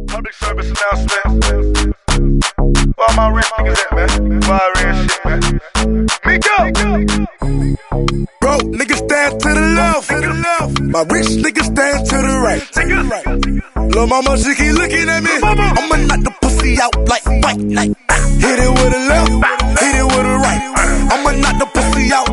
Public service announcement. Where all my rich niggas at, man? Why red shit, man? Miko! Bro, niggas stand to the left. My rich niggas stand to the right. Lil' mama, she keep looking at me. I'ma knock the pussy out like white. Hit it with a left, hit it with a right. I'ma knock the pussy out